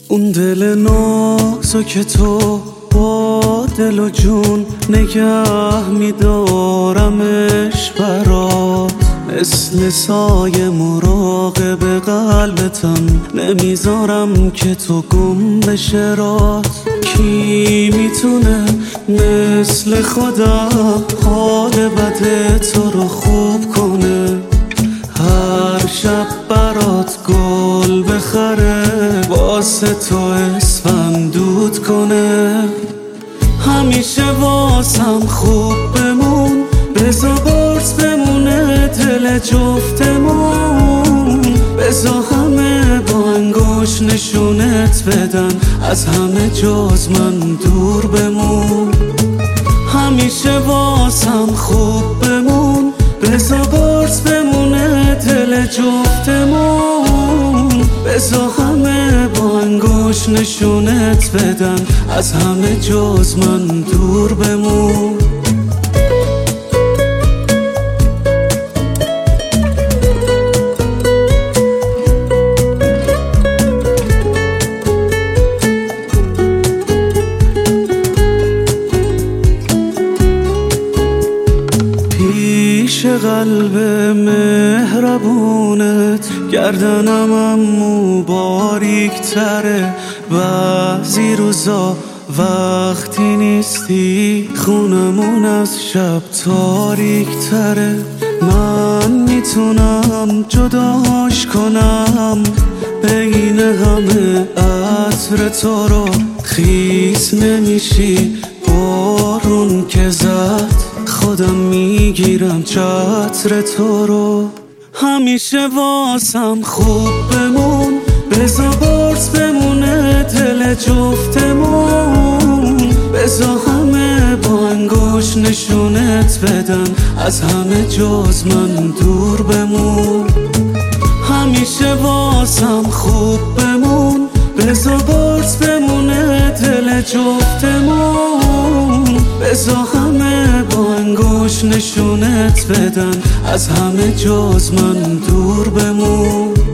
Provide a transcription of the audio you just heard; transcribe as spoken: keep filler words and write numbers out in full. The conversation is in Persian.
اون دل نازک تو با دل و جون نگه میدارمش برات، مثل سایه مراقب قلبتم، نمیذارم که تو گم بشه رات. کی میتونه مثل خودم حال بد تو رو خوب کنه، هر شب برات گل بخره، واسه تو اسفندود کنه. همیشه واسم خوب بمون، بزا برس بمونه دل جفتمون، بزا همه با انگوش نشونت بدن، از همه جز من دور بمون. همیشه واسم خوب بمون، بزا برس بمونه دل جفتمون، بزا همه با انگوش نشونت بدن، از همه جز من دور بمون. پیش قلب مهربونت گردنم امو باریک تره، بعضی روزا وقتی نیستی خونمون از شب تاریک تره. من میتونم جداش کنم بین همه عطر تو رو، خیس نمیشی بارون که زد، خودم میگیرم چتر تو رو. همیشه واسم خوب بمون، بزا برس بمونه دل جفتمون، بزا همه با انگوش نشونت بدن، از همه جز من دور بمون. همیشه واسم خوب بمون، بزا برس بمونه دل جفتمون، بزا همه با انگوش نشونت بدن، از همه جز من دور بمون.